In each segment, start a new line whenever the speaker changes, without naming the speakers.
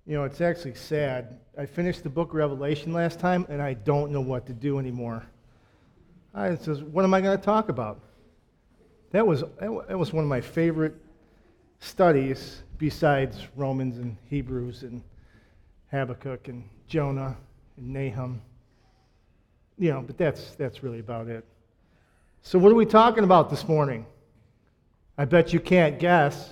You know, it's actually sad. I finished the book of Revelation last time, and I don't know what to do anymore. I says, what am I going to talk about? That was one of my favorite studies besides Romans and Hebrews and Habakkuk and Jonah and Nahum. You know, but that's really about it. So what are we talking about this morning? I bet you can't guess.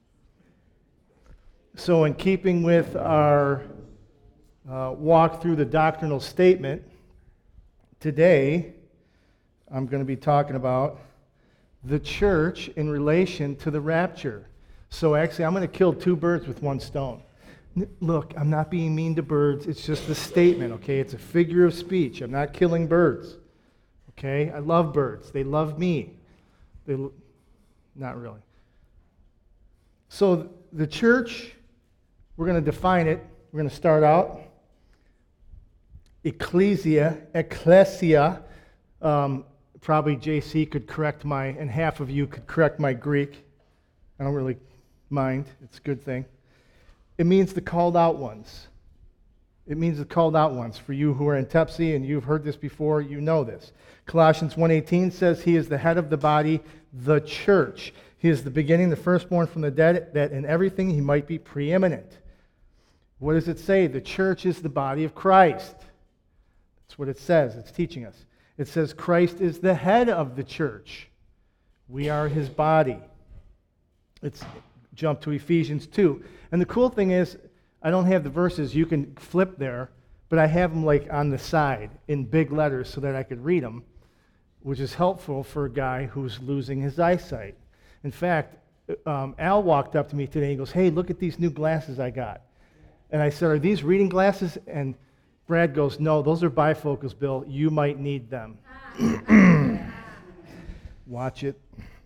So in keeping with our walk through the doctrinal statement, today I'm going to be talking about the church in relation to the rapture. So actually I'm going to kill two birds with one stone. Look, I'm not being mean to birds. It's just a statement, okay? It's a figure of speech. I'm not killing birds, okay? I love birds. They love me. Not really. So the church, we're going to define it. We're going to start out. Ecclesia. Probably JC could correct and half of you could correct my Greek. I don't really mind. It's a good thing. It means the called out ones. It means the called out ones. For you who are in Tepsi and you've heard this before, you know this. Colossians 1:18 says he is the head of the body, the church. He is the beginning, the firstborn from the dead, that in everything he might be preeminent. What does it say? The church is the body of Christ. That's what it says. It's teaching us. It says Christ is the head of the church. We are his body. Let's jump to Ephesians 2. And the cool thing is, I don't have the verses. You can flip there, but I have them like on the side in big letters so that I could read them, which is helpful for a guy who's losing his eyesight. In fact, Al walked up to me today and goes, hey, look at these new glasses I got. And I said, are these reading glasses? And Brad goes, no, those are bifocals, Bill. You might need them. Watch it.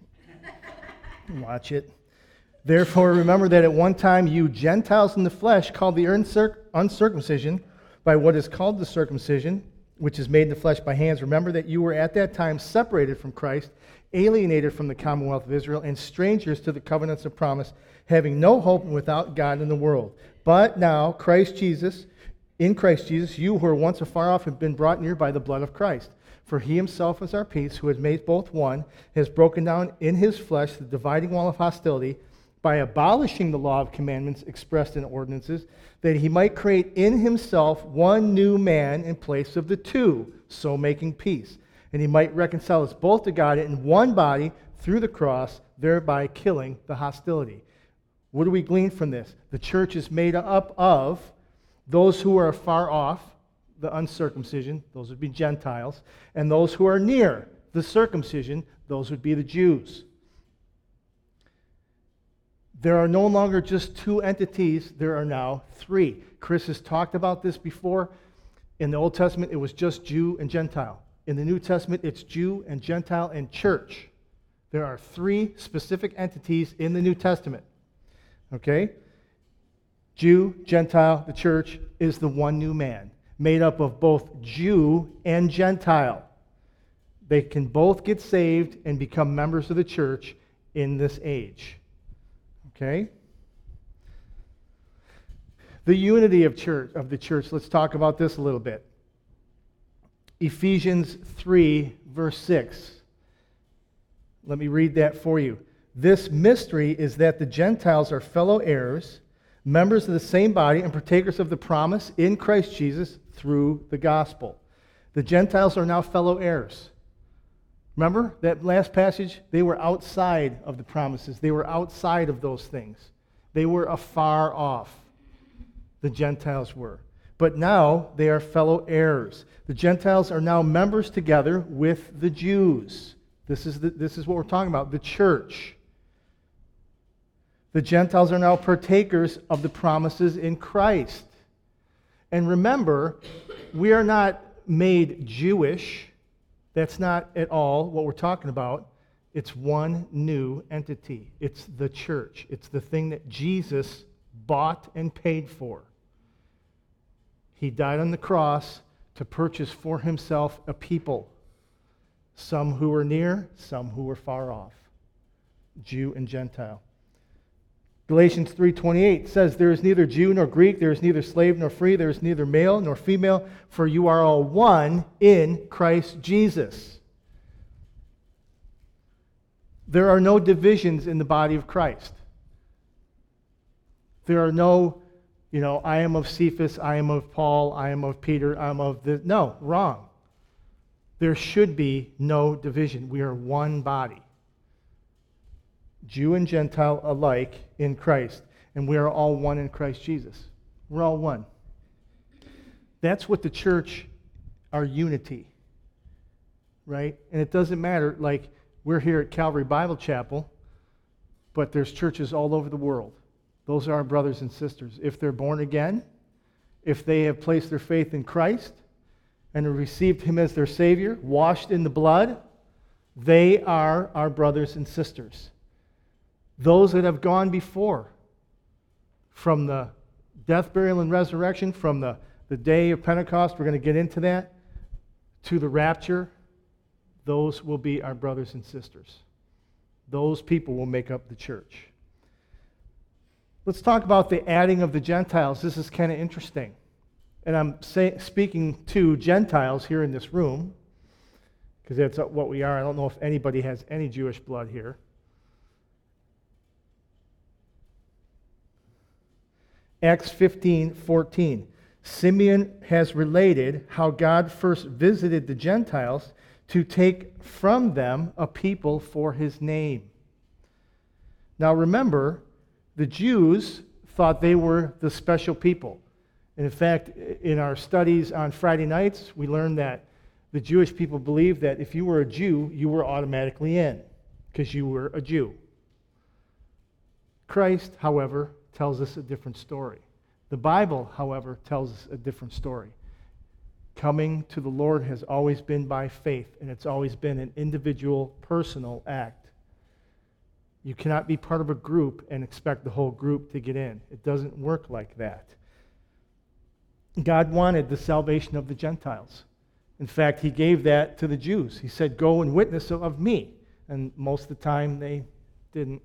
Watch it. Therefore, remember that at one time you Gentiles in the flesh, called the uncircumcision by what is called the circumcision, which is made in the flesh by hands. Remember that you were at that time separated from Christ, alienated from the commonwealth of Israel, and strangers to the covenants of promise, having no hope and without God in the world. But now, in Christ Jesus, you who were once afar off have been brought near by the blood of Christ. For he himself is our peace, who has made both one, has broken down in his flesh the dividing wall of hostility, by abolishing the law of commandments expressed in ordinances, that he might create in himself one new man in place of the two, so making peace. And he might reconcile us both to God in one body through the cross, thereby killing the hostility. What do we glean from this? The church is made up of those who are far off, the uncircumcision, those would be Gentiles, and those who are near, the circumcision, those would be the Jews. There are no longer just two entities, there are now three. Chris has talked about this before. In the Old Testament, it was just Jew and Gentile. In the New Testament, it's Jew and Gentile and church. There are three specific entities in the New Testament. Okay? Jew, Gentile, the church is the one new man, made up of both Jew and Gentile. They can both get saved and become members of the church in this age. Okay? The unity of the church, let's talk about this a little bit. Ephesians 3, verse 6. Let me read that for you. This mystery is that the Gentiles are fellow heirs, members of the same body, and partakers of the promise in Christ Jesus through the gospel. The Gentiles are now fellow heirs. Remember that last passage? They were outside of the promises. They were outside of those things. They were afar off. The Gentiles were. But now they are fellow heirs. The Gentiles are now members together with the Jews. This is what we're talking about, the church. The Gentiles are now partakers of the promises in Christ. And remember, we are not made Jewish. That's not at all what we're talking about. It's one new entity. It's the church. It's the thing that Jesus bought and paid for. He died on the cross to purchase for himself a people. Some who were near, some who were far off. Jew and Gentile. Galatians 3:28 says, there is neither Jew nor Greek, there is neither slave nor free, there is neither male nor female, for you are all one in Christ Jesus. There are no divisions in the body of Christ. There are no, I am of Cephas, I am of Paul, I am of Peter, I am of this. No, wrong. There should be no division. We are one body. Jew and Gentile alike in Christ. And we are all one in Christ Jesus. We're all one. That's what the church, our unity. Right? And it doesn't matter, like we're here at Calvary Bible Chapel, but there's churches all over the world. Those are our brothers and sisters. If they're born again, if they have placed their faith in Christ and have received Him as their Savior, washed in the blood, they are our brothers and sisters. Those that have gone before, from the death, burial, and resurrection, from the day of Pentecost, we're going to get into that, to the rapture, those will be our brothers and sisters. Those people will make up the church. Let's talk about the adding of the Gentiles. This is kind of interesting. And I'm speaking to Gentiles here in this room, because that's what we are. I don't know if anybody has any Jewish blood here. Acts 15:14. Simeon has related how God first visited the Gentiles to take from them a people for His name. Now remember, the Jews thought they were the special people. And in fact, in our studies on Friday nights, we learned that the Jewish people believed that if you were a Jew, you were automatically in, because you were a Jew. Christ, however, tells us a different story. The Bible, however, tells us a different story. Coming to the Lord has always been by faith, and it's always been an individual, personal act. You cannot be part of a group and expect the whole group to get in. It doesn't work like that. God wanted the salvation of the Gentiles. In fact, He gave that to the Jews. He said, go and witness of me. And most of the time they didn't.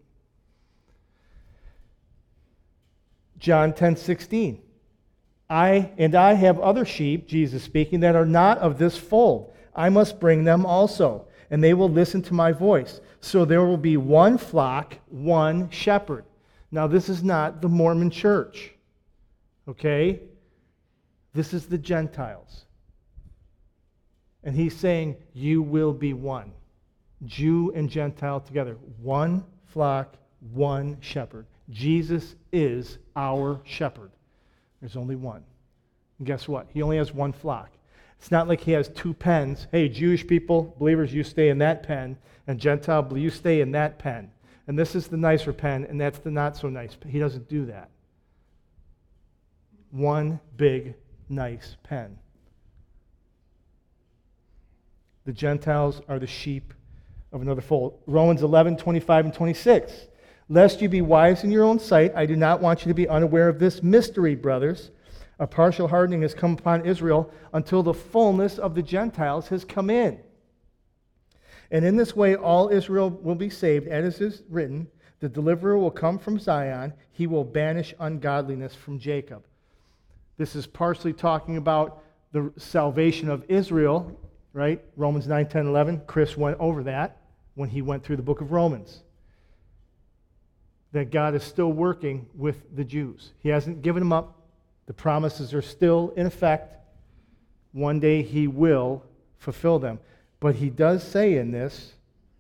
John 10:16. I have other sheep, Jesus speaking, that are not of this fold. I must bring them also, and they will listen to my voice. So there will be one flock, one shepherd. Now, this is not the Mormon church. Okay? This is the Gentiles. And He's saying, you will be one. Jew and Gentile together. One flock, one shepherd. Jesus is our shepherd. There's only one. And guess what? He only has one flock. It's not like He has two pens. Hey, Jewish people, believers, you stay in that pen. And Gentile, you stay in that pen. And this is the nicer pen, and that's the not so nice pen. He doesn't do that. One big, nice pen. The Gentiles are the sheep of another fold. Romans 11:25 and 26. Lest you be wise in your own sight, I do not want you to be unaware of this mystery, brothers. A partial hardening has come upon Israel until the fullness of the Gentiles has come in. And in this way all Israel will be saved, as is written, the deliverer will come from Zion, He will banish ungodliness from Jacob. This is partially talking about the salvation of Israel, right? Romans 9, 10, 11. Chris went over that when he went through the book of Romans. That God is still working with the Jews. He hasn't given them up. The promises are still in effect. One day He will fulfill them. But He does say in this,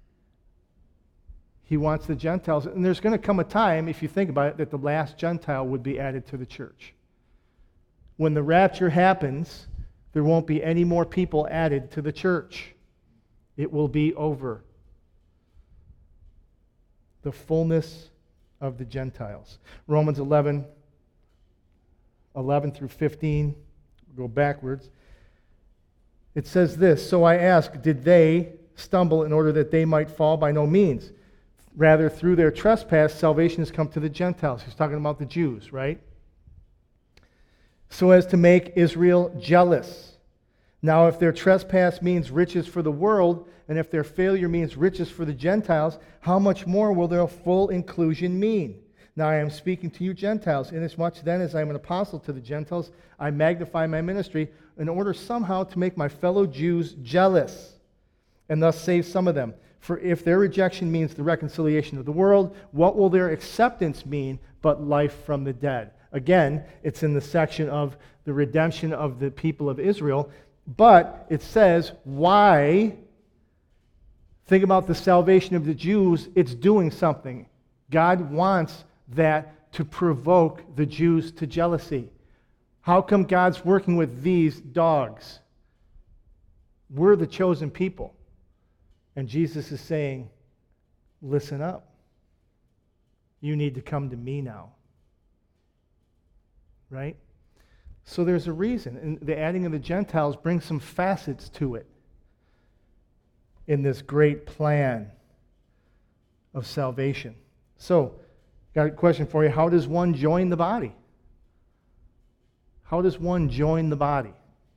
He wants the Gentiles, and there's going to come a time, if you think about it, that the last Gentile would be added to the church. When the rapture happens, there won't be any more people added to the church. It will be over. The fullness of the Gentiles. Romans 11 through 15, we'll go backwards. It says this, so I ask, did they stumble in order that they might fall? By no means. Rather, through their trespass, salvation has come to the Gentiles. He's talking about the Jews, right? So as to make Israel jealous. Now, if their trespass means riches for the world, and if their failure means riches for the Gentiles, how much more will their full inclusion mean? Now I am speaking to you Gentiles, inasmuch then as I am an apostle to the Gentiles, I magnify my ministry in order somehow to make my fellow Jews jealous, and thus save some of them. For if their rejection means the reconciliation of the world, what will their acceptance mean but life from the dead? Again, it's in the section of the redemption of the people of Israel, but it says, why? Think about the salvation of the Jews. It's doing something. God wants that to provoke the Jews to jealousy. How come God's working with these dogs? We're the chosen people. And Jesus is saying, listen up. You need to come to me now. Right? So there's a reason. And the adding of the Gentiles brings some facets to it in this great plan of salvation. So, got a question for you. How does one join the body? How does one join the body?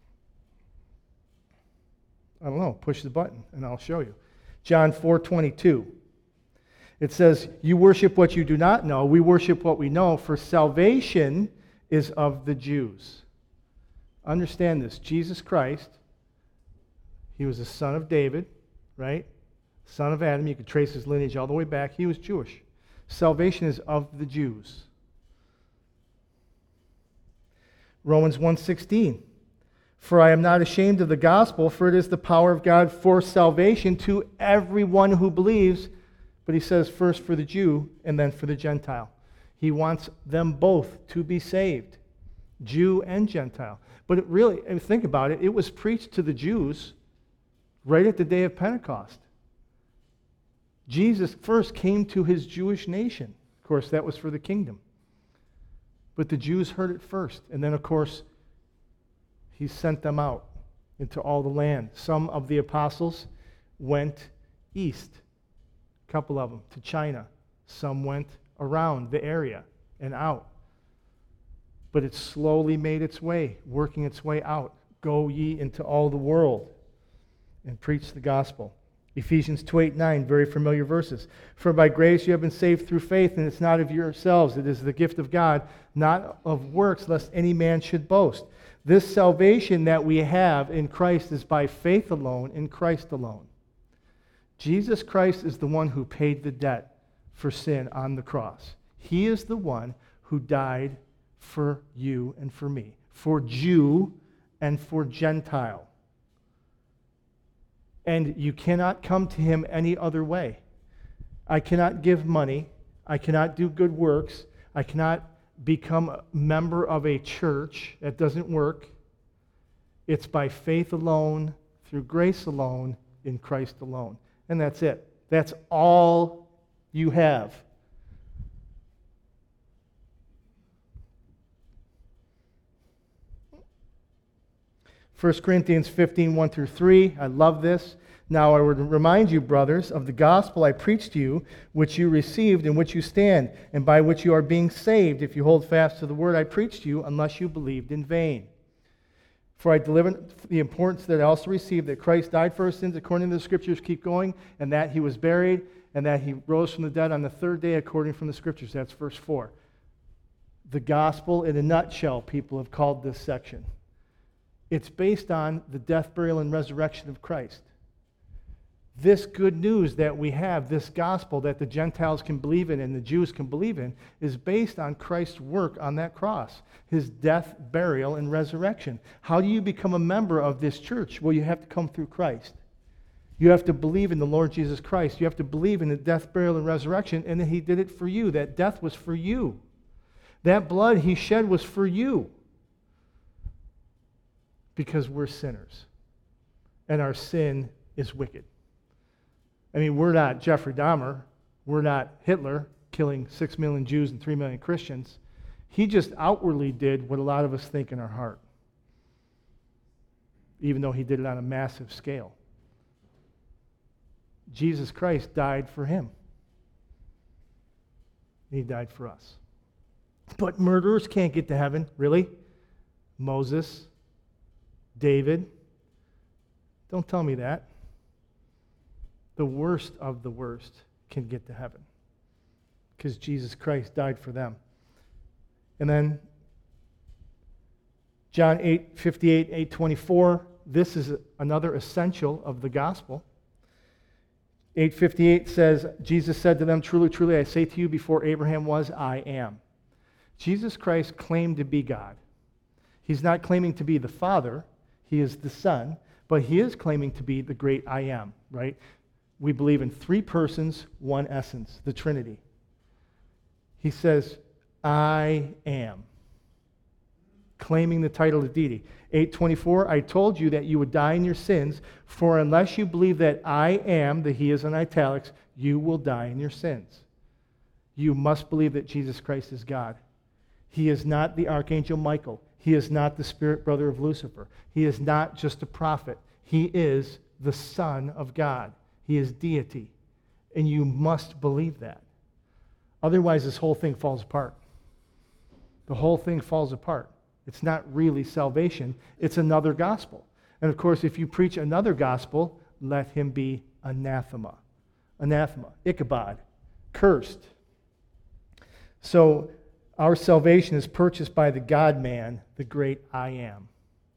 I don't know. Push the button and I'll show you. John 4:22. It says, you worship what you do not know. We worship what we know, for salvation is of the Jews. Understand this. Jesus Christ, he was the son of David, right? Son of Adam. You could trace his lineage all the way back. He was Jewish. Salvation is of the Jews. Romans 1:16. For I am not ashamed of the gospel, for it is the power of God for salvation to everyone who believes. But he says first for the Jew and then for the Gentile. He wants them both to be saved, Jew and Gentile. But it really, think about it, it was preached to the Jews right at the day of Pentecost. Jesus first came to his Jewish nation. Of course, that was for the kingdom. But the Jews heard it first. And then, of course, he sent them out into all the land. Some of the apostles went east, a couple of them, to China. Some went around the area and out. But it slowly made its way, working its way out. Go ye into all the world and preach the gospel. Ephesians 2:8-9, very familiar verses. For by grace you have been saved through faith, and it's not of yourselves. It is the gift of God, not of works, lest any man should boast. This salvation that we have in Christ is by faith alone, in Christ alone. Jesus Christ is the one who paid the debt for sin on the cross. He is the one who died for you and for me, for Jew and for Gentile. And you cannot come to him any other way. I cannot give money. I cannot do good works. I cannot become a member of a church. That doesn't work. It's by faith alone, through grace alone, in Christ alone. And that's it. That's all you have. First Corinthians 15:1-3. I love this. Now I would remind you, brothers, of the gospel I preached to you, which you received, in which you stand, and by which you are being saved, if you hold fast to the word I preached to you, unless you believed in vain. For I delivered the importance that I also received, that Christ died for our sins according to the Scriptures, keep going, and that he was buried, and that he rose from the dead on the third day according from the Scriptures. That's verse 4. The gospel in a nutshell, people have called this section. It's based on the death, burial, and resurrection of Christ. This good news that we have, this gospel that the Gentiles can believe in and the Jews can believe in, is based on Christ's work on that cross, his death, burial, and resurrection. How do you become a member of this church? Well, you have to come through Christ. You have to believe in the Lord Jesus Christ. You have to believe in the death, burial, and resurrection, and that he did it for you. That death was for you. That blood he shed was for you. Because we're sinners. And our sin is wicked. I mean, we're not Jeffrey Dahmer. We're not Hitler killing 6 million Jews and 3 million Christians. He just outwardly did what a lot of us think in our heart, even though he did it on a massive scale. Jesus Christ died for him. He died for us. But murderers can't get to heaven, really? Moses, David, don't tell me that. The worst of the worst can get to heaven. because Jesus Christ died for them. And then John 8:58, 8:24, this is another essential of the gospel. 8:58 says, Jesus said to them, "Truly, truly, I say to you, before Abraham was, I am." Jesus Christ claimed to be God. He's not claiming to be the Father. He is the Son. But he is claiming to be the great I am, right? We believe in three persons, one essence, the Trinity. He says, I am, claiming the title of deity. 8:24, I told you that you would die in your sins, for unless you believe that I am, the he is in italics, you will die in your sins. You must believe that Jesus Christ is God. He is not the Archangel Michael. He is not the spirit brother of Lucifer. He is not just a prophet. He is the Son of God. He is deity. And you must believe that. Otherwise, this whole thing falls apart. The whole thing falls apart. It's not really salvation. It's another gospel. And of course, if you preach another gospel, let him be anathema. Anathema, Ichabod, cursed. So, our salvation is purchased by the God-man, the great I am.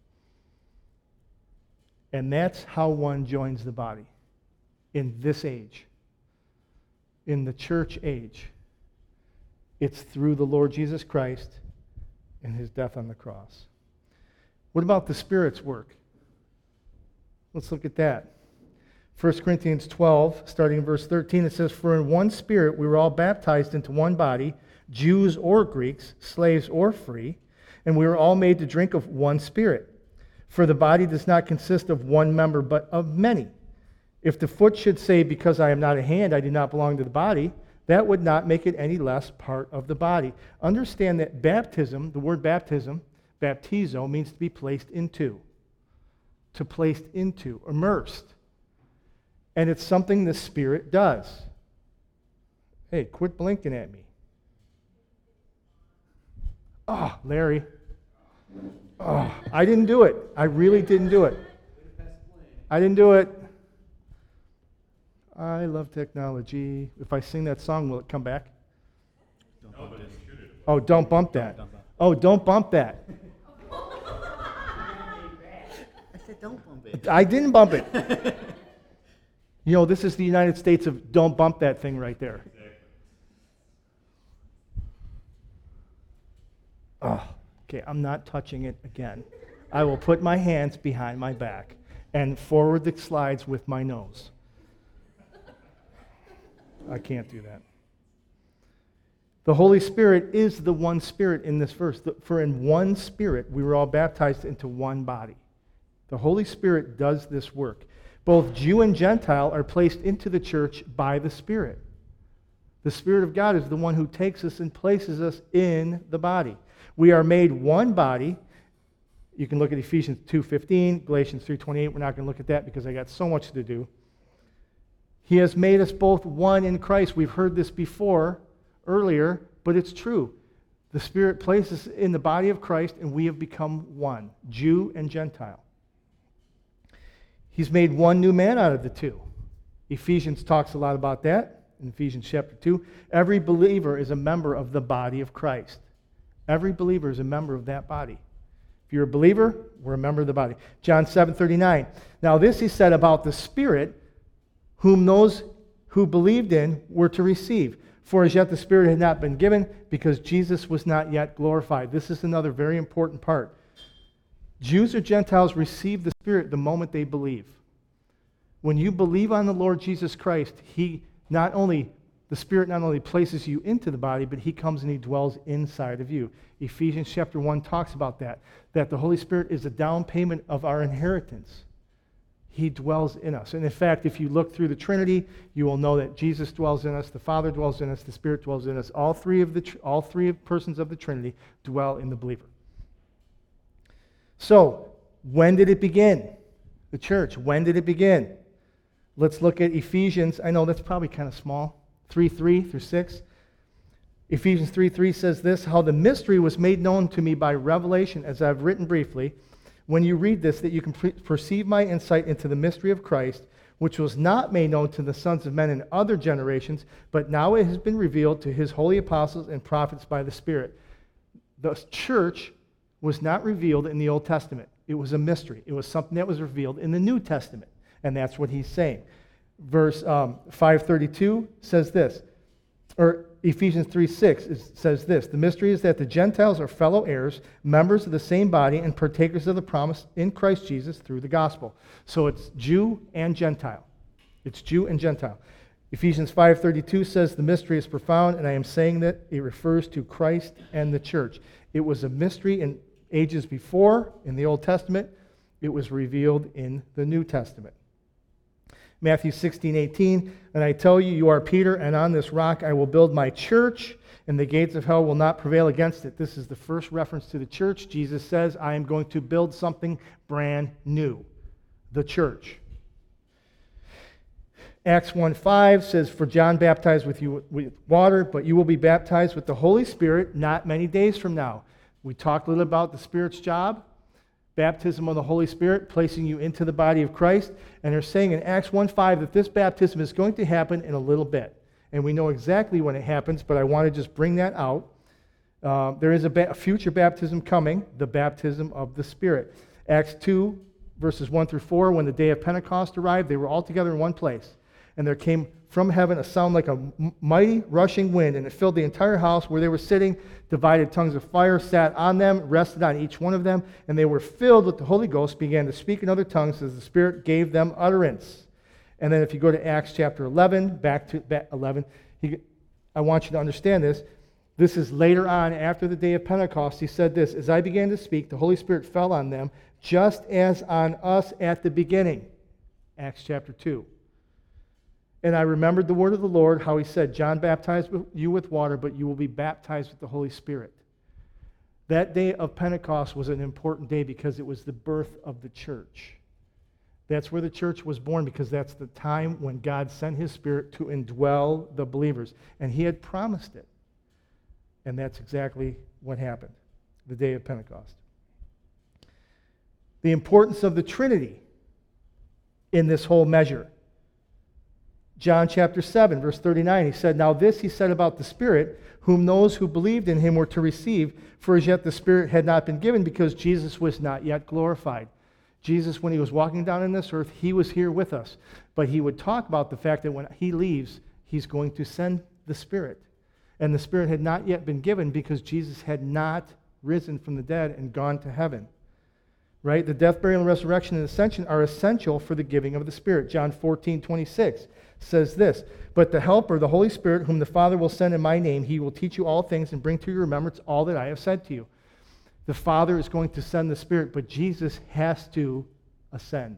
And that's how one joins the body in this age, in the church age. It's through the Lord Jesus Christ and his death on the cross. What about the Spirit's work? Let's look at that. 1 Corinthians 12, starting in verse 13, it says, "For in one Spirit we were all baptized into one body, Jews or Greeks, slaves or free, and we were all made to drink of one Spirit. For the body does not consist of one member, but of many. If the foot should say, because I am not a hand, I do not belong to the body, that would not make it any less part of the body." Understand that baptism, the word baptism, baptizo, means to be placed into. To placed into, immersed. And it's something the Spirit does. Hey, quit blinking at me. Oh, Larry. Oh, I didn't do it. I really didn't do it. I didn't do it. I love technology. If I sing that song, will it come back? Oh, don't bump that. Oh, don't bump that.
I said don't bump it.
I didn't bump it. You know, this is the United States of don't bump that thing right there. Oh, okay, I'm not touching it again. I will put my hands behind my back and forward the slides with my nose. I can't do that. The Holy Spirit is the one Spirit in this verse. For in one Spirit we were all baptized into one body. The Holy Spirit does this work. Both Jew and Gentile are placed into the church by the Spirit. The Spirit of God is the one who takes us and places us in the body. We are made one body. You can look at Ephesians 2:15, Galatians 3:28. We're not going to look at that because I got so much to do. He has made us both one in Christ. We've heard this before, earlier, but it's true. The Spirit places us in the body of Christ, and we have become one, Jew and Gentile. He's made one new man out of the two. Ephesians talks a lot about that in Ephesians chapter 2. Every believer is a member of the body of Christ. Every believer is a member of that body. If you're a believer, we're a member of the body. John 7:39. Now this he said about the Spirit, whom those who believed in were to receive. For as yet the Spirit had not been given, because Jesus was not yet glorified. This is another very important part. Jews or Gentiles receive the Spirit the moment they believe. When you believe on the Lord Jesus Christ, the Spirit not only places you into the body, but he comes and he dwells inside of you. Ephesians chapter 1 talks about that the Holy Spirit is a down payment of our inheritance. He dwells in us. And in fact, if you look through the Trinity, you will know that Jesus dwells in us, the Father dwells in us, the Spirit dwells in us. All three persons of the Trinity dwell in the believer. So, when did it begin? The church, when did it begin? Let's look at Ephesians. I know that's probably kind of small. 3:3 through 6. Ephesians 3:3 says this, "How the mystery was made known to me by revelation, as I've written briefly. When you read this, that you can perceive my insight into the mystery of Christ, which was not made known to the sons of men in other generations, but now it has been revealed to his holy apostles and prophets by the Spirit. The church was not revealed in the Old Testament. It was a mystery. It was something that was revealed in the New Testament. And that's what he's saying. Verse 532 says this, or Ephesians 3:6 says this, the mystery is that the Gentiles are fellow heirs, members of the same body, and partakers of the promise in Christ Jesus through the gospel. So it's Jew and Gentile. It's Jew and Gentile. Ephesians 5:32 says the mystery is profound, and I am saying that it refers to Christ and the church. It was a mystery in ages before, in the Old Testament. It was revealed in the New Testament. Matthew 16:18, and I tell you, you are Peter, and on this rock I will build my church, and the gates of hell will not prevail against it. This is the first reference to the church. Jesus says, I am going to build something brand new, the church. Acts 1:5 says, for John baptized with you with water, but you will be baptized with the Holy Spirit not many days from now. We talked a little about the Spirit's job. Baptism of the Holy Spirit, placing you into the body of Christ. And they're saying in Acts 1:5 that this baptism is going to happen in a little bit. And we know exactly when it happens, but I want to just bring that out. There is a future baptism coming, the baptism of the Spirit. Acts 2, verses 1 through 4, when the day of Pentecost arrived, they were all together in one place. And there came from heaven a sound like a mighty rushing wind, and it filled the entire house where they were sitting. Divided tongues of fire sat on them, rested on each one of them, and they were filled with the Holy Ghost, began to speak in other tongues as the Spirit gave them utterance. And then if you go to Acts chapter 11, back to 11, I want you to understand this. This is later on, after the day of Pentecost. He said this, as I began to speak, the Holy Spirit fell on them, just as on us at the beginning. Acts chapter 2. And I remembered the word of the Lord, how he said, John baptized you with water, but you will be baptized with the Holy Spirit. That day of Pentecost was an important day because it was the birth of the church. That's where the church was born, because that's the time when God sent his Spirit to indwell the believers. And he had promised it. And that's exactly what happened, the day of Pentecost. The importance of the Trinity in this whole measure. John chapter 7, verse 39, he said, now this he said about the Spirit, whom those who believed in him were to receive, for as yet the Spirit had not been given, because Jesus was not yet glorified. Jesus, when he was walking down on this earth, he was here with us. But he would talk about the fact that when he leaves, he's going to send the Spirit. And the Spirit had not yet been given because Jesus had not risen from the dead and gone to heaven. Right? The death, burial, and resurrection and ascension are essential for the giving of the Spirit. John 14:26 says this, but the Helper, the Holy Spirit, whom the Father will send in my name, he will teach you all things and bring to your remembrance all that I have said to you. The Father is going to send the Spirit, but Jesus has to ascend.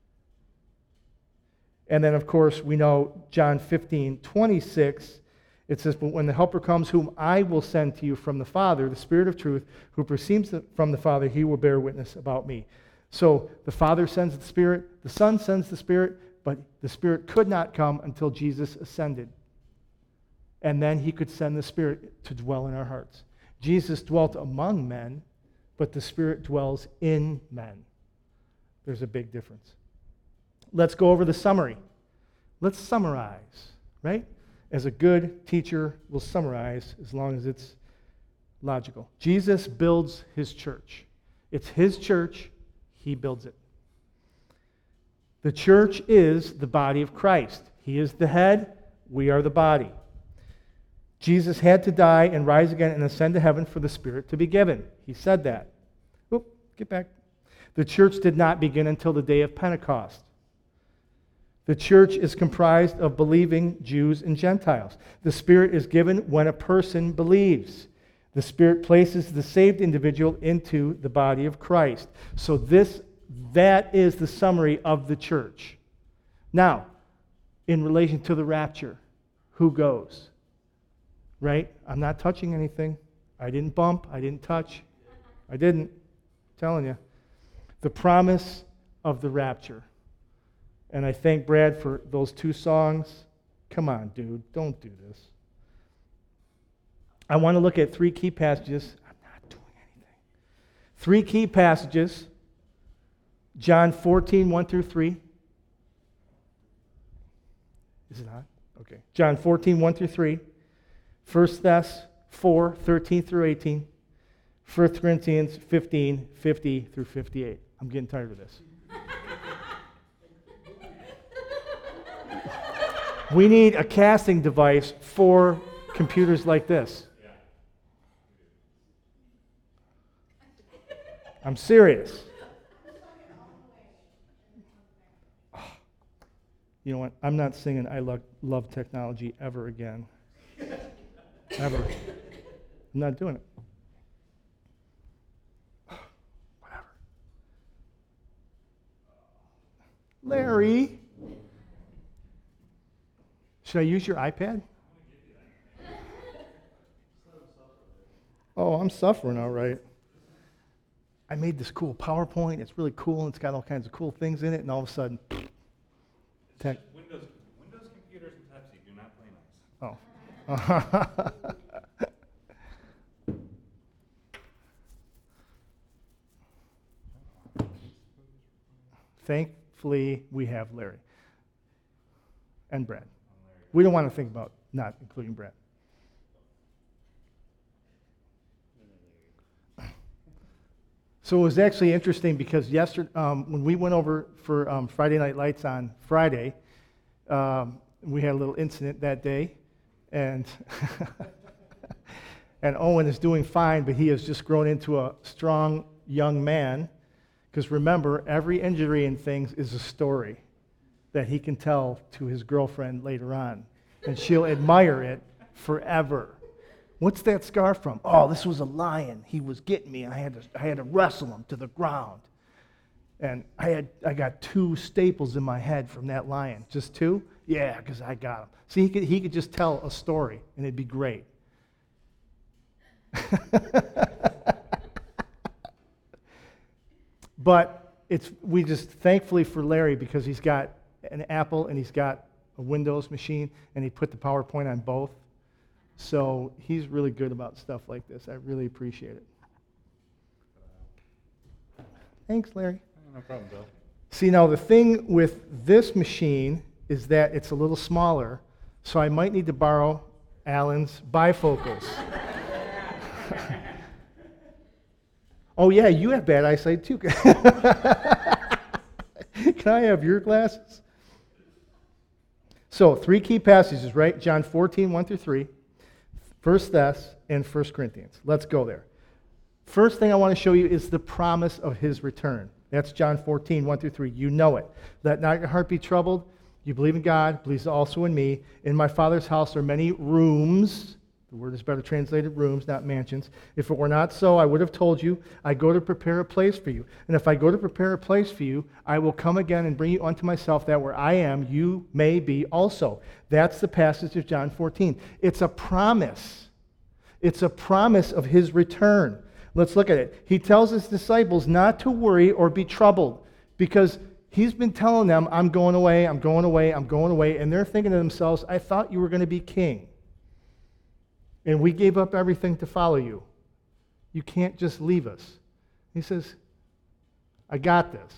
And then, of course, we know John 15:26, it says, but when the Helper comes, whom I will send to you from the Father, the Spirit of truth, who proceeds from the Father, he will bear witness about me. So the Father sends the Spirit, the Son sends the Spirit, but the Spirit could not come until Jesus ascended. And then he could send the Spirit to dwell in our hearts. Jesus dwelt among men, but the Spirit dwells in men. There's a big difference. Let's go over the summary. Let's summarize, right? As a good teacher will summarize, as long as it's logical. Jesus builds his church. It's his church. He builds it. The church is the body of Christ. He is the head. We are the body. Jesus had to die and rise again and ascend to heaven for the Spirit to be given. He said that. Oop, get back. The church did not begin until the day of Pentecost. The church is comprised of believing Jews and Gentiles. The Spirit is given when a person believes. The Spirit places the saved individual into the body of Christ. So that is the summary of the church. Now, in relation to the rapture, who goes? Right? I'm not touching anything. I didn't bump. I didn't touch. I didn't. I'm telling you. The promise of the rapture. And I thank Brad for those two songs. Come on, dude. Don't do this. I want to look at three key passages. I'm not doing anything. Three key passages. John 14, 1 through 3. Is it not? Okay. John 14, 1 through 3. 1 Thess 4, 13 through 18. 1 Corinthians 15, 50 through 58. I'm getting tired of this. We need a casting device for computers like this. I'm serious. You know what? I'm not singing I love technology ever again. Ever. I'm not doing it. Whatever. Larry, should I use your iPad? Oh, I'm suffering all right. I made this cool PowerPoint. It's really cool, and it's got all kinds of cool things in it, and all of a sudden, tech.
Windows computers and Pepsi do not play nice.
Oh. Thankfully, we have Larry and Brad. We don't want to think about not including Brad. So it was actually interesting because yesterday, when we went over for Friday Night Lights on Friday, we had a little incident that day, and and Owen is doing fine, but he has just grown into a strong young man. Because remember, every injury in things is a story that he can tell to his girlfriend later on, and she'll admire it forever. What's that scar from? Oh, this was a lion. He was getting me, and I had to wrestle him to the ground. And I got 2 staples in my head from that lion. Just 2? Yeah, because I got him. See, he could just tell a story, and it'd be great. But we just thankfully for Larry, because he's got an Apple and he's got a Windows machine, and he put the PowerPoint on both. So he's really good about stuff like this. I really appreciate it. Thanks, Larry.
No problem, Bill.
See, now the thing with this machine is that it's a little smaller, so I might need to borrow Alan's bifocals. Oh yeah, you have bad eyesight too. Can I have your glasses? So 3 key passages, right? John 14, 1 through 3. 1 Thess and 1 Corinthians. Let's go there. First thing I want to show you is the promise of his return. That's John 14, 1 through 3. You know it. Let not your heart be troubled. You believe in God, believes also in me. In my Father's house are many rooms. The word is better translated rooms, not mansions. If it were not so, I would have told you, I go to prepare a place for you. And if I go to prepare a place for you, I will come again and bring you unto myself, that where I am, you may be also. That's the passage of John 14. It's a promise. It's a promise of his return. Let's look at it. He tells his disciples not to worry or be troubled, because he's been telling them, I'm going away, I'm going away, I'm going away. And they're thinking to themselves, I thought you were going to be king. And we gave up everything to follow you. You can't just leave us. He says, I got this.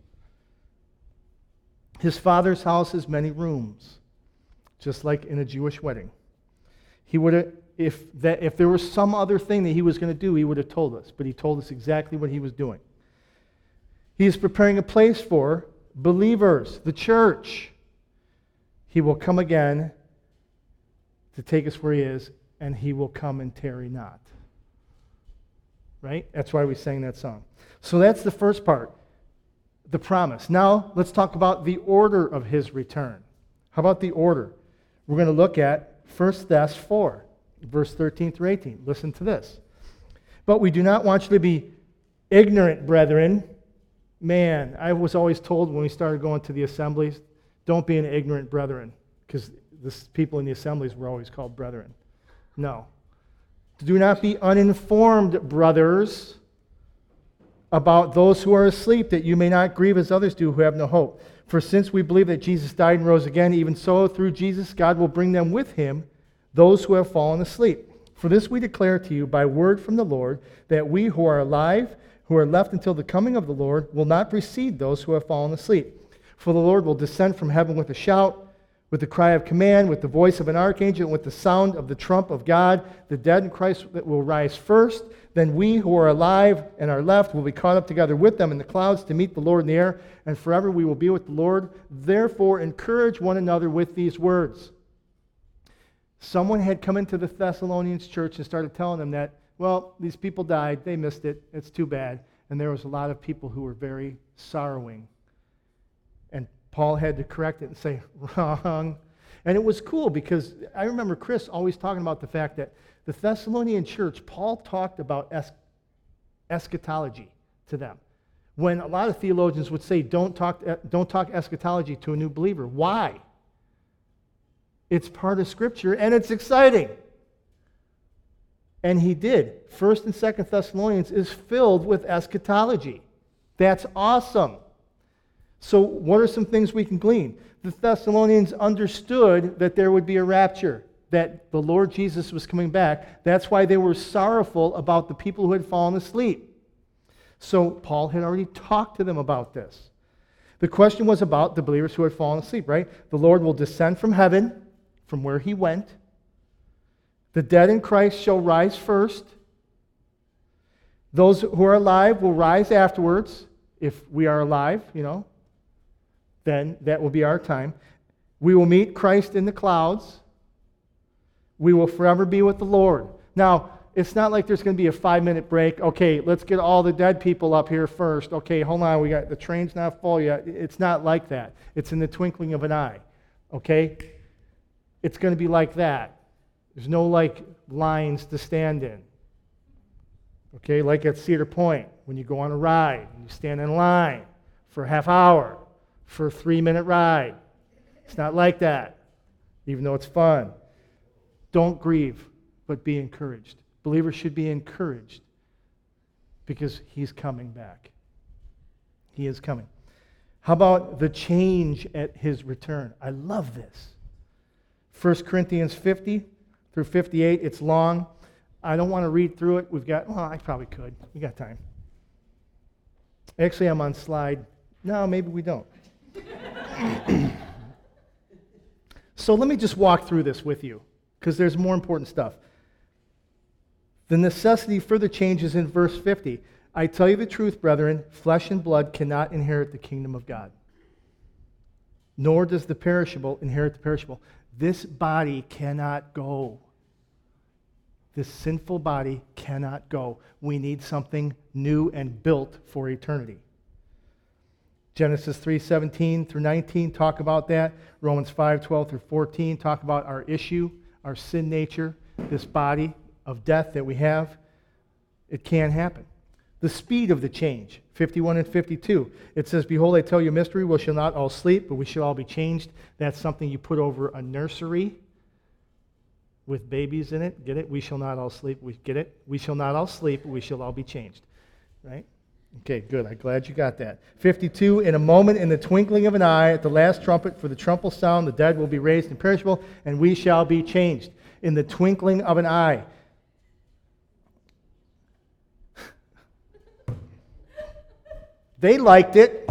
His Father's house has many rooms, just like in a Jewish wedding. He would have, if there was some other thing that he was going to do, he would have told us. But he told us exactly what he was doing. He is preparing a place for believers, the church. He will come again to take us where he is, and he will come and tarry not. Right? That's why we sang that song. So that's the first part, the promise. Now, let's talk about the order of his return. How about the order? We're going to look at 1 Thess 4, verse 13 through 18. Listen to this. But we do not want you to be ignorant, brethren. Man, I was always told when we started going to the assemblies, don't be an ignorant brethren, because the people in the assemblies were always called brethren. No. Do not be uninformed, brothers, about those who are asleep, that you may not grieve as others do who have no hope. For since we believe that Jesus died and rose again, even so through Jesus God will bring them with him, those who have fallen asleep. For this we declare to you by word from the Lord, that we who are alive, who are left until the coming of the Lord, will not precede those who have fallen asleep. For the Lord will descend from heaven with a shout, With the cry of command, with the voice of an archangel, and with the sound of the trump of God, the dead in Christ will rise first. Then we who are alive and are left will be caught up together with them in the clouds to meet the Lord in the air, and forever we will be with the Lord. Therefore, encourage one another with these words. Someone had come into the Thessalonians church and started telling them that, well, these people died, they missed it, it's too bad. And there was a lot of people who were very sorrowing. And Paul had to correct it and say, wrong. And it was cool because I remember Chris always talking about the fact that the Thessalonian church, Paul talked about eschatology to them. When a lot of theologians would say, don't talk eschatology to a new believer. Why? It's part of Scripture and it's exciting. And he did. 1st and 2nd Thessalonians is filled with eschatology. That's awesome. So what are some things we can glean? The Thessalonians understood that there would be a rapture, that the Lord Jesus was coming back. That's why they were sorrowful about the people who had fallen asleep. So Paul had already talked to them about this. The question was about the believers who had fallen asleep, right? The Lord will descend from heaven, from where he went. The dead in Christ shall rise first. Those who are alive will rise afterwards. If we are alive, then that will be our time. We will meet Christ in the clouds. We will forever be with the Lord. Now, it's not like there's going to be a 5-minute break. Okay, let's get all the dead people up here first. Okay, hold on, the train's not full yet. It's not like that. It's in the twinkling of an eye. Okay? It's going to be like that. There's no lines to stand in. Okay, like at Cedar Point, when you go on a ride, you stand in line for a half hour for a 3-minute ride. It's not like that, even though it's fun. Don't grieve, but be encouraged. Believers should be encouraged because he's coming back. He is coming. How about the change at his return? I love this. 1 Corinthians 50 through 58. It's long. I don't want to read through it. I probably could. We got time. Actually, I'm on slide. No, maybe we don't. So let me just walk through this with you, because there's more important stuff. The necessity for the change is in verse 50. I tell you the truth, brethren, flesh and blood cannot inherit the kingdom of God. Nor does the perishable inherit the perishable. This body cannot go. This sinful body cannot go. We need something new and built for eternity. Genesis 3:17 through 19 talk about that. Romans 5:12 through 14 talk about our issue, our sin nature, this body of death that we have. It can happen. The speed of the change, 51 and 52. It says, behold, I tell you a mystery, we shall not all sleep, but we shall all be changed. That's something you put over a nursery with babies in it. Get it? We shall not all sleep. We get it? We shall not all sleep, but we shall all be changed. Right? Okay, good. I'm glad you got that. 52, in a moment, in the twinkling of an eye, at the last trumpet, for the trump will sound, the dead will be raised imperishable, and we shall be changed. In the twinkling of an eye. They liked it.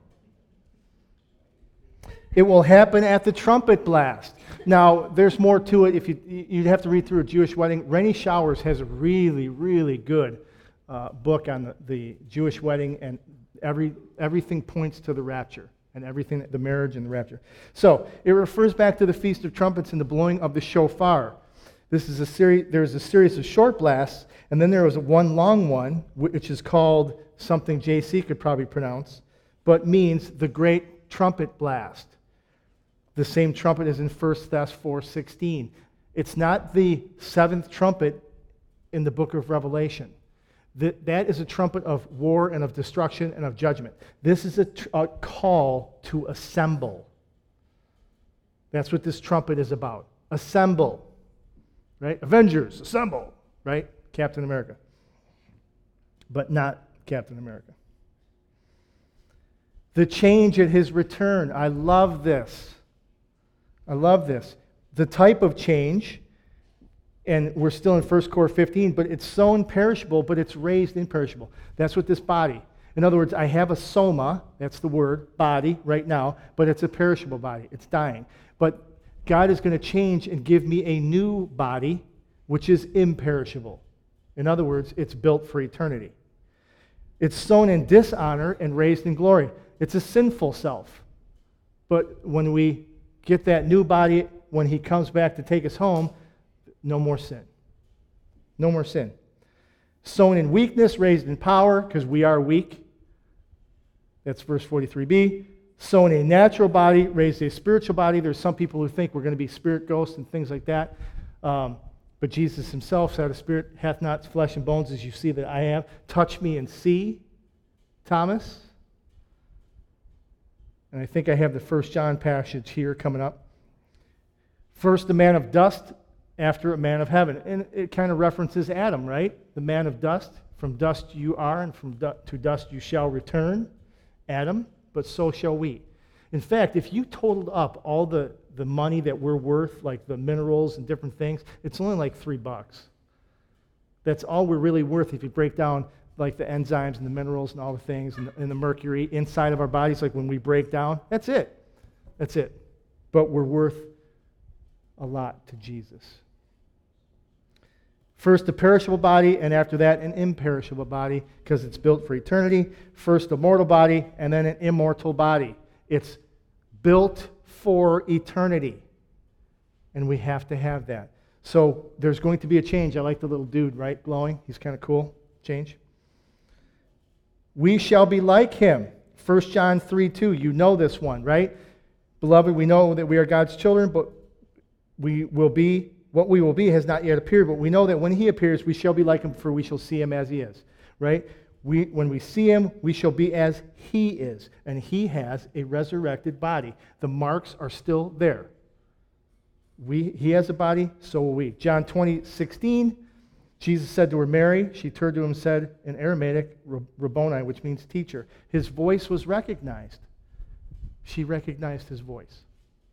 It will happen at the trumpet blast. Now, there's more to it. If you'd have to read through a Jewish wedding. Rennie Showers has a really, really good book on the Jewish wedding, and everything points to the rapture, and everything, the marriage and the rapture. So, it refers back to the Feast of Trumpets and the blowing of the shofar. This is there's a series of short blasts, and then there was one long one, which is called something JC could probably pronounce, but means the great trumpet blast. The same trumpet as in 1 Thess 4:16. It's not the seventh trumpet in the book of Revelation. That is a trumpet of war and of destruction and of judgment. This is a call to assemble. That's what this trumpet is about. Assemble. Right? Avengers, assemble. Right? Captain America. But not Captain America. The change at his return. I love this. I love this. The type of change, and we're still in 1 Cor 15, but it's sown perishable, but it's raised imperishable. That's what this body. In other words, I have a soma, that's the word, body, right now, but it's a perishable body. It's dying. But God is going to change and give me a new body, which is imperishable. In other words, it's built for eternity. It's sown in dishonor and raised in glory. It's a sinful self. But when we get that new body, when he comes back to take us home, no more sin. No more sin. Sown in weakness, raised in power, because we are weak. That's verse 43b. Sown a natural body, raised a spiritual body. There's some people who think we're going to be spirit ghosts and things like that. But Jesus himself said, a spirit hath not flesh and bones as you see that I have. Touch me and see, Thomas. And I think I have the 1 John passage here coming up. First a man of dust, after a man of heaven. And it kind of references Adam, right? The man of dust. From dust you are, and to dust you shall return. Adam, but so shall we. In fact, if you totaled up all the money that we're worth, like the minerals and different things, it's only like $3. That's all we're really worth if you break down like the enzymes and the minerals and all the things and the mercury inside of our bodies, like when we break down. That's it. That's it. But we're worth a lot to Jesus. First a perishable body, and after that an imperishable body, because it's built for eternity. First a mortal body, and then an immortal body. It's built for eternity. And we have to have that. So there's going to be a change. I like the little dude, right, glowing. He's kind of cool. Change. We shall be like him. 1 John 3:2. You know this one, right? Beloved, we know that we are God's children, but what we will be has not yet appeared, but we know that when he appears, we shall be like him, for we shall see him as he is. Right? When we see him, we shall be as he is. And he has a resurrected body. The marks are still there. He has a body, so will we. John 20:16, Jesus said to her, Mary. She turned to him and said in Aramaic, Rabboni, which means teacher. His voice was recognized. She recognized his voice.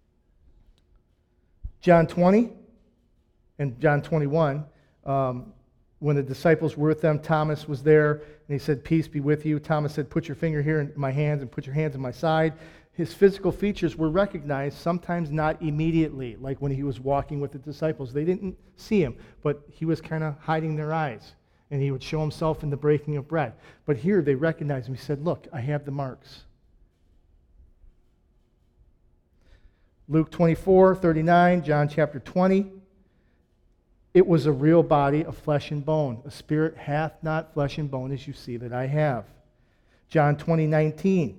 John 20 and John 21, when the disciples were with them, Thomas was there, and he said, peace be with you. Thomas said, put your finger here in my hands and put your hands in my side. His physical features were recognized, sometimes not immediately, like when he was walking with the disciples. They didn't see him, but he was kind of hiding their eyes, and he would show himself in the breaking of bread. But here they recognized him. He said, look, I have the marks. Luke 24:39, John chapter 20. It was a real body of flesh and bone. A spirit hath not flesh and bone as you see that I have. John 20:19.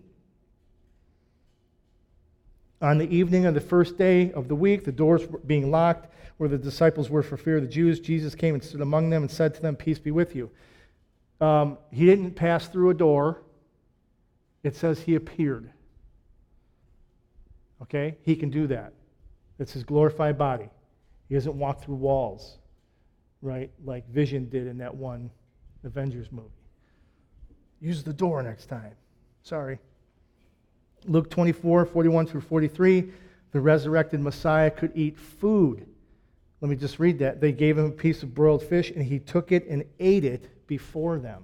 On the evening of the first day of the week, the doors were being locked where the disciples were for fear of the Jews. Jesus came and stood among them and said to them, peace be with you. He didn't pass through a door. It says he appeared. Okay? He can do that. It's his glorified body. He doesn't walk through walls, right? Like Vision did in that one Avengers movie. Use the door next time. Sorry. Luke 24:41 through 43, the resurrected Messiah could eat food. Let me just read that. They gave him a piece of broiled fish, and he took it and ate it before them.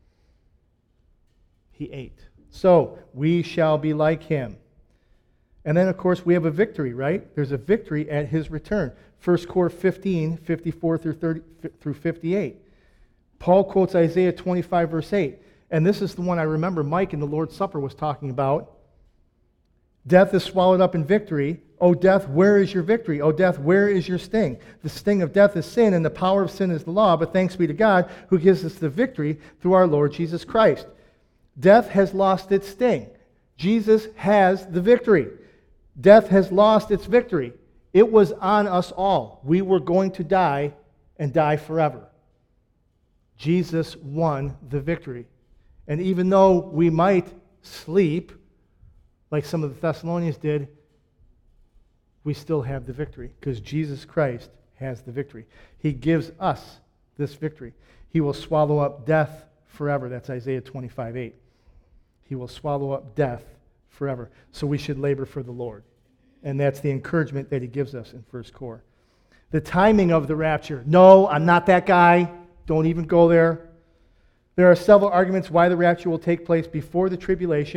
He ate. So, we shall be like him. And then, of course, we have a victory, right? There's a victory at his return. 1 Corinthians 15, 54 through 58. Paul quotes Isaiah 25, verse 8. And this is the one I remember Mike in the Lord's Supper was talking about. Death is swallowed up in victory. O death, where is your victory? O death, where is your sting? The sting of death is sin, and the power of sin is the law. But thanks be to God who gives us the victory through our Lord Jesus Christ. Death has lost its sting. Jesus has the victory. Death has lost its victory. It was on us all. We were going to die and die forever. Jesus won the victory. And even though we might sleep, like some of the Thessalonians did, we still have the victory because Jesus Christ has the victory. He gives us this victory. He will swallow up death forever. That's Isaiah 25:8. He will swallow up death forever. So we should labor for the Lord. And that's the encouragement that he gives us in 1 Cor. The timing of the rapture. No, I'm not that guy. Don't even go there. There are several arguments why the rapture will take place before the tribulation.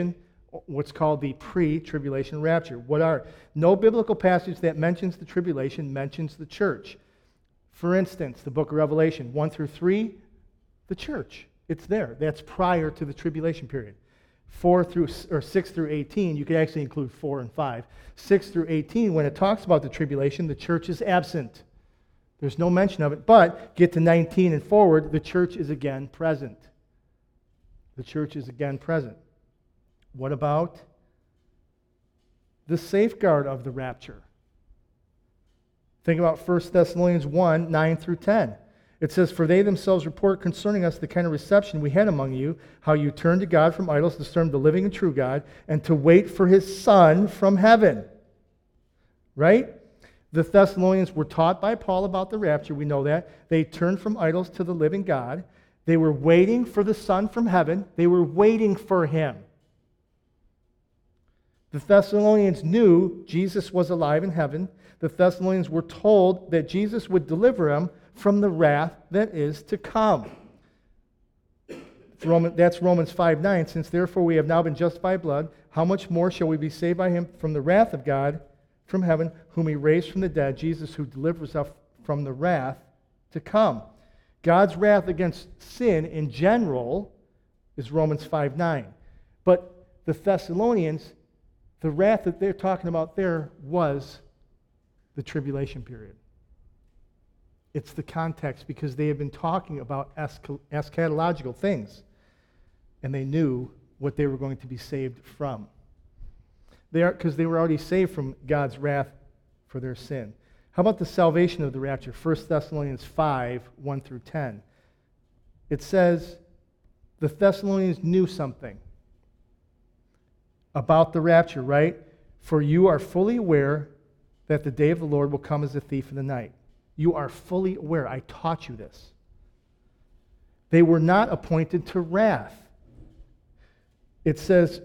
what's called the pre-tribulation rapture. No biblical passage that mentions the tribulation mentions the church. For instance, the book of Revelation 1 through 3, the church. It's there. That's prior to the tribulation period. 6 through 18, you could actually include 4 and 5. 6 through 18, when it talks about the tribulation, the church is absent. There's no mention of it. But get to 19 and forward, the church is again present. The church is again present. What about the safeguard of the rapture? Think about 1 Thessalonians 1, 9 through 10. It says, "For they themselves report concerning us the kind of reception we had among you, how you turned to God from idols to serve the living and true God, and to wait for his Son from heaven." Right? The Thessalonians were taught by Paul about the rapture. We know that. They turned from idols to the living God. They were waiting for the Son from heaven. They were waiting for him. The Thessalonians knew Jesus was alive in heaven. The Thessalonians were told that Jesus would deliver them from the wrath that is to come. That's Romans 5:9. "Since therefore we have now been justified by blood, how much more shall we be saved by him from the wrath of God from heaven, whom he raised from the dead, Jesus who delivers us from the wrath to come." God's wrath against sin in general is Romans 5:9. But the Thessalonians, the wrath that they're talking about there was the tribulation period. It's the context because they have been talking about eschatological things, and they knew what they were going to be saved from. Because they were already saved from God's wrath for their sin. How about the salvation of the rapture? 1 Thessalonians 5, 1 through 10. It says, the Thessalonians knew something about the rapture, right? "For you are fully aware that the day of the Lord will come as a thief in the night." You are fully aware. I taught you this. They were not appointed to wrath. It says,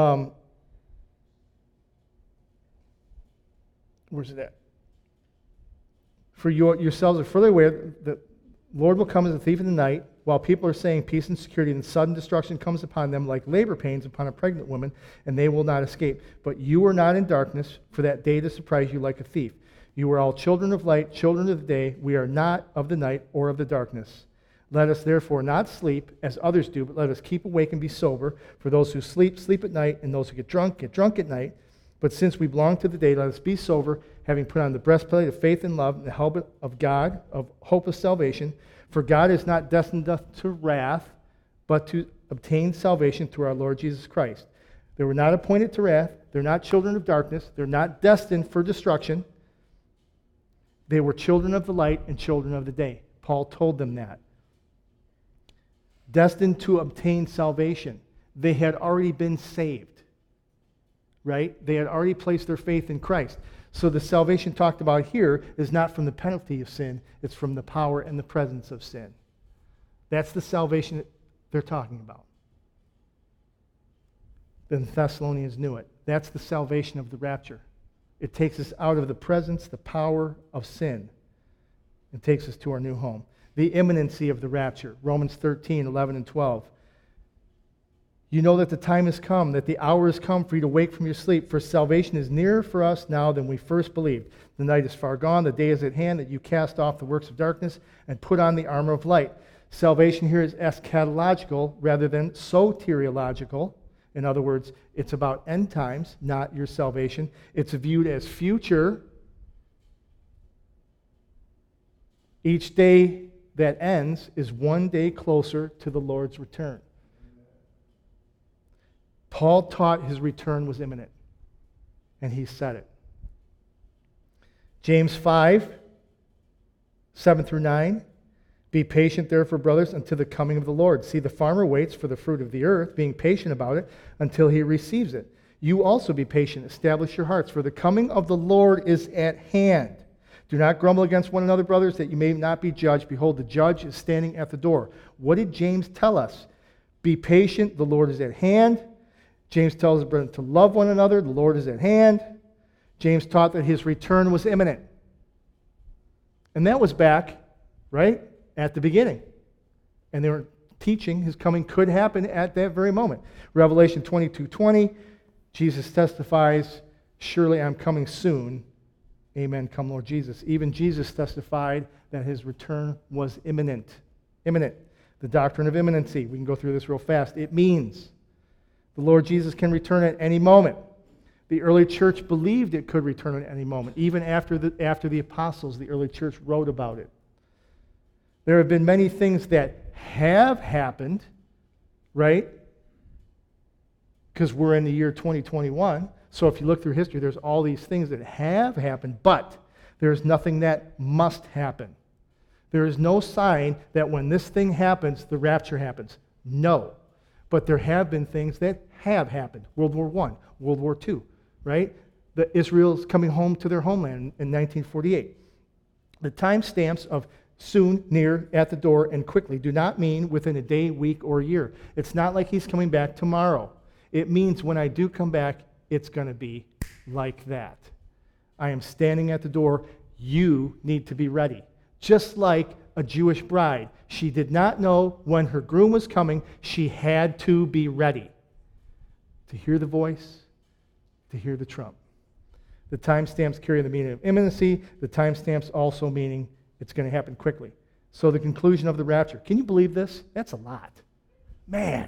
where's it at? "For yourselves are fully aware that the Lord will come as a thief in the night, while people are saying peace and security, and sudden destruction comes upon them like labor pains upon a pregnant woman, and they will not escape. But you are not in darkness for that day to surprise you like a thief. You are all children of light, children of the day. We are not of the night or of the darkness. Let us therefore not sleep as others do, but let us keep awake and be sober. For those who sleep, sleep at night, and those who get drunk at night. But since we belong to the day, let us be sober, having put on the breastplate of faith and love, and the helmet of God, of hope of salvation. For God is not destined to wrath, but to obtain salvation through our Lord Jesus Christ." They were not appointed to wrath. They're not children of darkness. They're not destined for destruction. They were children of the light and children of the day. Paul told them that. Destined to obtain salvation. They had already been saved, right? They had already placed their faith in Christ. So the salvation talked about here is not from the penalty of sin, it's from the power and the presence of sin. That's the salvation that they're talking about. The Thessalonians knew it. That's the salvation of the rapture. It takes us out of the presence, the power of sin, and takes us to our new home. The imminency of the rapture, Romans 13, 11, and 12. "You know that the time has come, that the hour has come for you to wake from your sleep, for salvation is nearer for us now than we first believed. The night is far gone, the day is at hand, that you cast off the works of darkness and put on the armor of light." Salvation here is eschatological rather than soteriological. In other words, it's about end times, not your salvation. It's viewed as future. Each day that ends is one day closer to the Lord's return. Paul taught his return was imminent, and he said it. James 5, 7 through 9. "Be patient, therefore, brothers, until the coming of the Lord. See, the farmer waits for the fruit of the earth, being patient about it until he receives it. You also be patient, establish your hearts, for the coming of the Lord is at hand. Do not grumble against one another, brothers, that you may not be judged. Behold, the judge is standing at the door." What did James tell us? Be patient, the Lord is at hand. James tells us, brethren, to love one another, the Lord is at hand. James taught that his return was imminent. And that was back, right, at the beginning. And they were teaching, his coming could happen at that very moment. Revelation 22:20, Jesus testifies, surely I'm coming soon. Amen, come Lord Jesus. Even Jesus testified that his return was imminent. Imminent. The doctrine of imminency. We can go through this real fast. It means the Lord Jesus can return at any moment. The early church believed it could return at any moment. Even after the apostles, the early church wrote about it. There have been many things that have happened, right? Because we're in the year 2021. So if you look through history, there's all these things that have happened, but there's nothing that must happen. There is no sign that when this thing happens, the rapture happens. No. But there have been things that have happened. World War I, World War II, right? Israel's coming home to their homeland in 1948. The timestamps of soon, near, at the door, and quickly do not mean within a day, week, or year. It's not like he's coming back tomorrow. It means when I do come back, it's going to be like that. I am standing at the door. You need to be ready. Just like a Jewish bride. She did not know when her groom was coming. She had to be ready to hear the voice, to hear the trump. The timestamps carry the meaning of imminency. The timestamps also meaning it's going to happen quickly. So the conclusion of the rapture. Can you believe this? That's a lot. Man.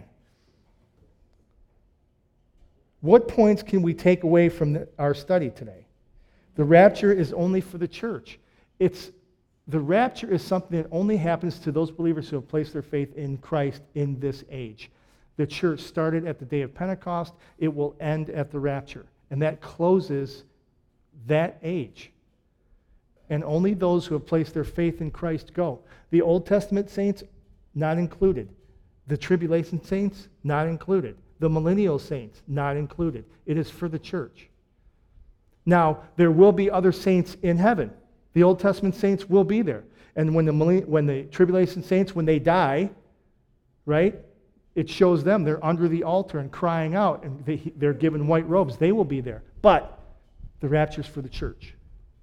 What points can we take away from our study today? The rapture is only for the church. The rapture is something that only happens to those believers who have placed their faith in Christ in this age. The church started at the day of Pentecost. It will end at the rapture. And that closes that age. And only those who have placed their faith in Christ go. The Old Testament saints, not included. The tribulation saints, not included. The millennial saints, not included. It is for the church. Now, there will be other saints in heaven. The Old Testament saints will be there. And when the tribulation saints, when they die, right, it shows them they're under the altar and crying out, and they're given white robes. They will be there. But the rapture is for the church.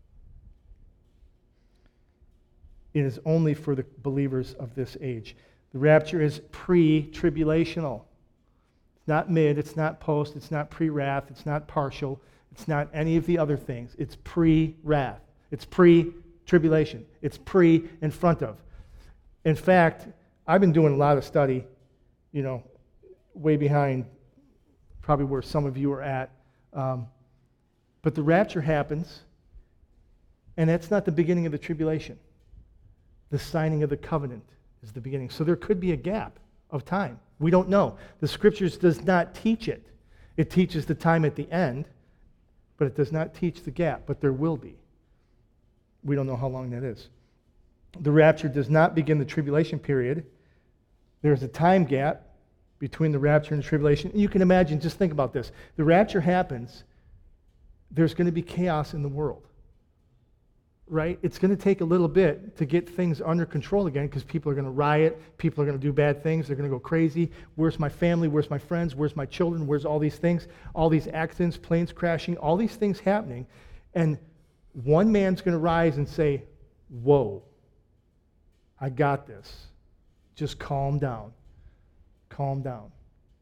It is only for the believers of this age. The rapture is pre-tribulational. It's not mid, it's not post, it's not pre-wrath, it's not partial, it's not any of the other things. It's pre-wrath. It's pre-tribulation. It's pre in front of. In fact, I've been doing a lot of study, way behind probably where some of you are at. But the rapture happens, and that's not the beginning of the tribulation. The signing of the covenant is the beginning. So there could be a gap of time. We don't know. The Scriptures does not teach it. It teaches the time at the end, but it does not teach the gap, but there will be. We don't know how long that is. The rapture does not begin the tribulation period. There's a time gap between the rapture and the tribulation. You can imagine, just think about this. The rapture happens, there's going to be chaos in the world. Right? It's going to take a little bit to get things under control again because people are going to riot, people are going to do bad things, they're going to go crazy. Where's my family? Where's my friends? Where's my children? Where's all these things? All these accidents, planes crashing, all these things happening. And one man's going to rise and say, whoa, I got this. Just calm down. Calm down.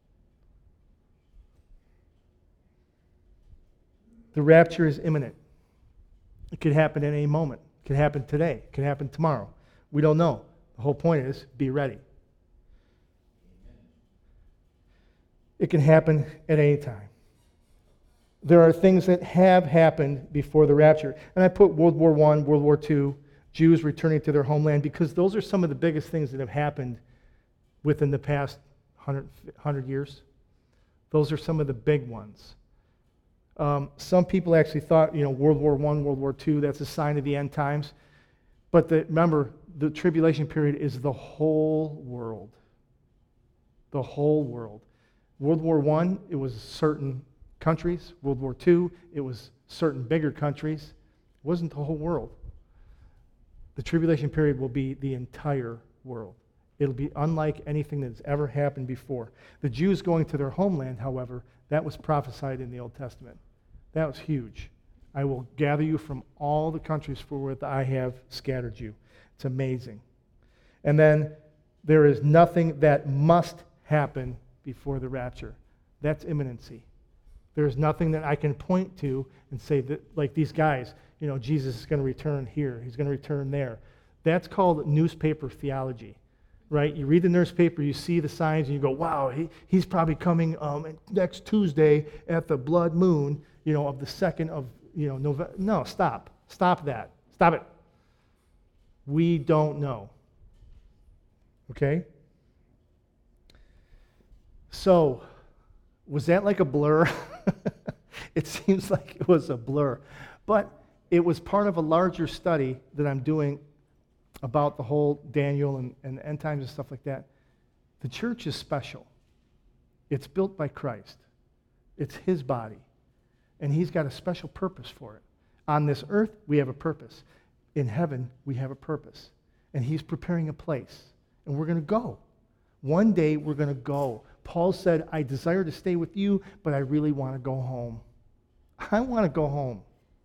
The rapture is imminent. It could happen at any moment. It could happen today. It could happen tomorrow. We don't know. The whole point is, be ready. It can happen at any time. There are things that have happened before the rapture. And I put World War I, World War II, Jews returning to their homeland, because those are some of the biggest things that have happened within the past 100 years. Those are some of the big ones. Some people actually thought, World War I, World War II, that's a sign of the end times. But remember, the tribulation period is the whole world. The whole world. World War I, it was certain countries. World War II, it was certain bigger countries. It wasn't the whole world. The tribulation period will be the entire world. It'll be unlike anything that's ever happened before. The Jews going to their homeland, however, that was prophesied in the Old Testament. That was huge. I will gather you from all the countries for which I have scattered you. It's amazing. And then There is nothing that must happen before the rapture. That's imminency. There's nothing that I can point to and say that, like these guys, Jesus is going to return here. He's going to return there. That's called newspaper theology, right? You read the newspaper, you see the signs, and you go, wow, he's probably coming next Tuesday at the blood moon, of the 2nd of, November. No, stop. Stop that. Stop it. We don't know. Okay? So, was that like a blur? It seems like it was a blur. But it was part of a larger study that I'm doing about the whole Daniel and end times and stuff like that. The church is special. It's built by Christ. It's his body. And he's got a special purpose for it. On this earth, we have a purpose. In heaven, we have a purpose. And he's preparing a place. And we're going to go. One day, we're going to go. Paul said, I desire to stay with you, but I really want to go home. I want to go home.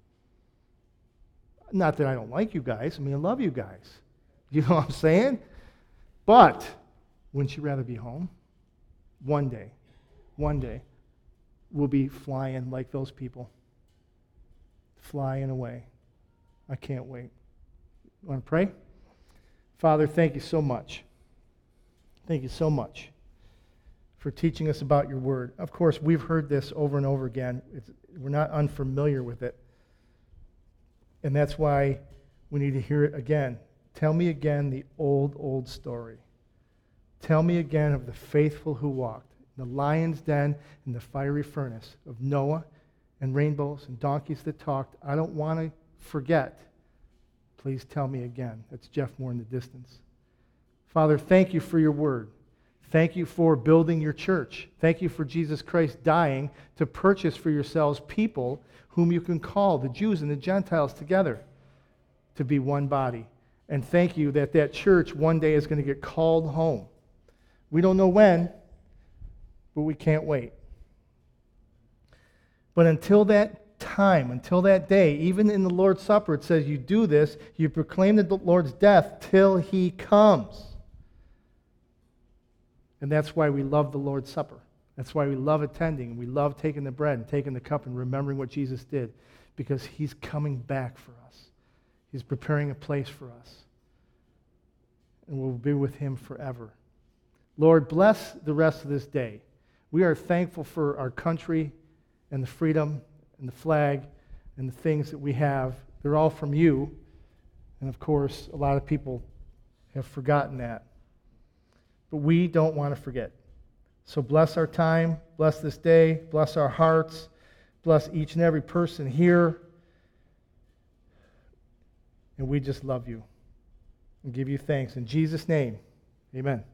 Not that I don't like you guys. I love you guys. You know what I'm saying? But wouldn't you rather be home? One day, we'll be flying like those people. Flying away. I can't wait. Want to pray? Father, thank you so much. Thank you so much for teaching us about your word. Of course, we've heard this over and over again. We're not unfamiliar with it. And that's why we need to hear it again. Tell me again the old story. Tell me again of the faithful who walked in the lion's den in the fiery furnace of Noah and rainbows and donkeys that talked. I don't want to forget. Please tell me again. That's Jeff Moore in the distance. Father, thank you for your word. Thank you for building your church. Thank you for Jesus Christ dying to purchase for yourselves people whom you can call, the Jews and the Gentiles together, to be one body. And thank you that that church one day is going to get called home. We don't know when, but we can't wait. But until that time, until that day, even in the Lord's Supper, it says you do this, you proclaim the Lord's death till he comes. And that's why we love the Lord's Supper. That's why we love attending. We love taking the bread and taking the cup and remembering what Jesus did, because he's coming back for us. He's preparing a place for us. And we'll be with him forever. Lord, bless the rest of this day. We are thankful for our country and the freedom and the flag and the things that we have. They're all from you. And of course, a lot of people have forgotten that. But we don't want to forget. So bless our time, bless this day, bless our hearts, bless each and every person here. And we just love you and give you thanks. In Jesus' name, amen.